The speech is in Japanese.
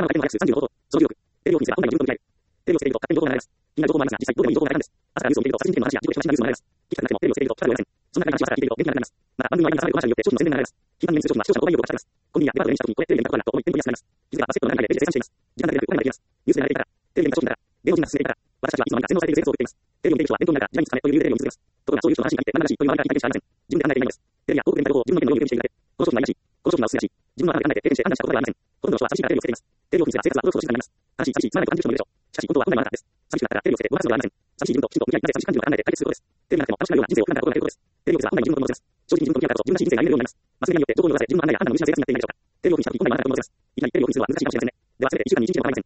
の回転の約数30の方法、その記録、定量品は本来の自分と見られる。定量していると、勝手に情報が流れます。気になる情報もありますが、実際どうでもいい情報が流れるんです。朝からニュースを見ていると、殺人事件の話や事故で人が死んだニュースも流れます。聞きたくなくても定量していると聞かざるを得ません。そんな感じの話を朝から聞いていると元気がなくなります。また、番組の間に挟まれるコマーシャルによって商品の宣伝が流れます。頻繁に目にする商品は視聴者の購買意欲をかき立てます。コンビニやデパートで演出商品は視聴者の購買意欲をかき立てます。コンビニやデパートのレジで生産していると、おい店舗に安くなるからと思い、店舗に安いとの中でレジで生産しています。時間だけでなくお金ができます。ニュースで流れていたら、テレビに見た商品なら、芸能人が進めていたら、私たちはいつの間にか洗脳されている生活を送っています。テレビを見ている人は伝統になるから時代に進めという理由でテレビを見続けます。ところがそういう人の話に限って生々しいという周りから聞いたりしかありません。自分で考えていないのです。テレビや広告で見た情報を自分の意見のように受け止めているだけ。この商品はいいらしい。この商品はおすすめらしい。自分の頭で考えて経験して判断したことではありません。ほとんどの人は寂しいからテレビを捨てています。テレビを見せば生活はおろそかになります。寂しい、つまらないと感じる人もいるでしょう。しかし本当は本来のあなたです。寂しくなったらテレビを捨てて動かすのではありません。寂しい自分ときちんと向き合い、なぜ寂しい感じるのか考えて解決することです。テレビがなくても楽しくなるような人生を普段から心がけることです。テレビを見せば本来の自分のものです。正直に自分と向き合ったこと、自分らしい人生が歩めるようになります。マスメディアによって情報に流され、自分の判断や判断の無視な生活になっていないでしょうか。テレビを見せた時、本来のあなたのものです。いきなりテレビを見せるのは難しいかもしれませんね。では、せめて1週間に1日でも構いません。